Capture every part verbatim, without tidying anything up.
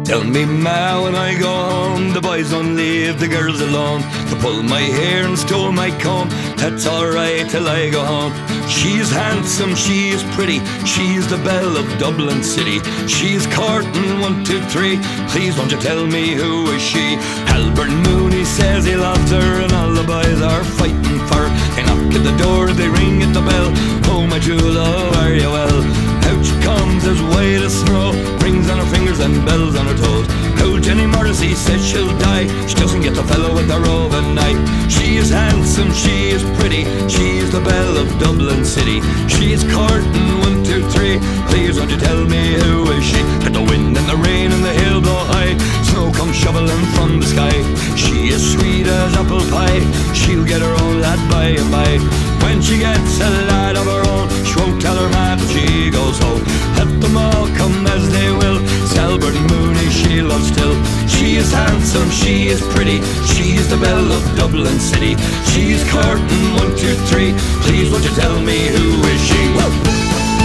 Tell me, ma, when I go home, the boys don't leave the girls alone. They pull my hair and stole my comb, that's alright till I go home. She's handsome, she's pretty, she's the belle of Dublin City. She's courting one, two, three, please won't you tell me who is she? Albert Mooney says he loves her and all the boys are fighting for her. They knock at the door, they ring at the bell, oh my true love, are you well? Out she comes as white as snow, rings on her fingers and bells on her toes. Old Jenny Morrissey says she'll die, she doesn't get the fellow with the roving knife. She is handsome, she is pretty, she is the belle of Dublin City. She is courting one, two, three, please won't you tell me who is she? Let the wind and the rain and the hail blow high, snow comes shoveling from the sky. She is sweet as apple pie, she'll get her own lad by and by. When she gets a lad of her own, she won't tell her man that she goes home. Let them all come as they will, it's Albert Mooney she loves still. She is handsome, she is pretty, she is the belle of Dublin City. She's courting one, two, three, please won't you tell me who is she? Whoa!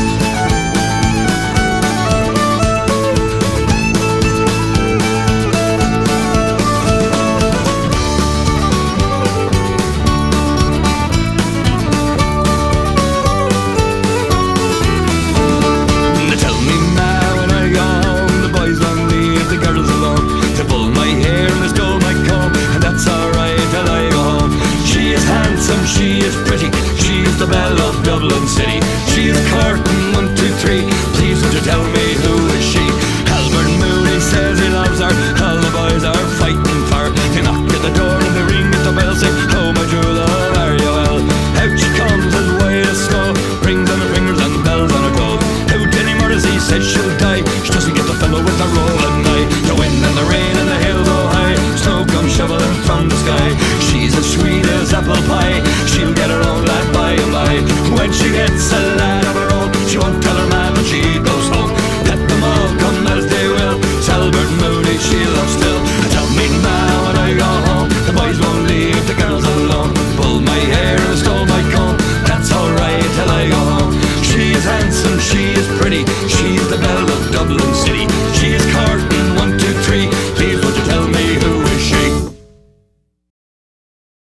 She is pretty, she is the belle of Dublin City. She is courting one, two, three, please won't you tell me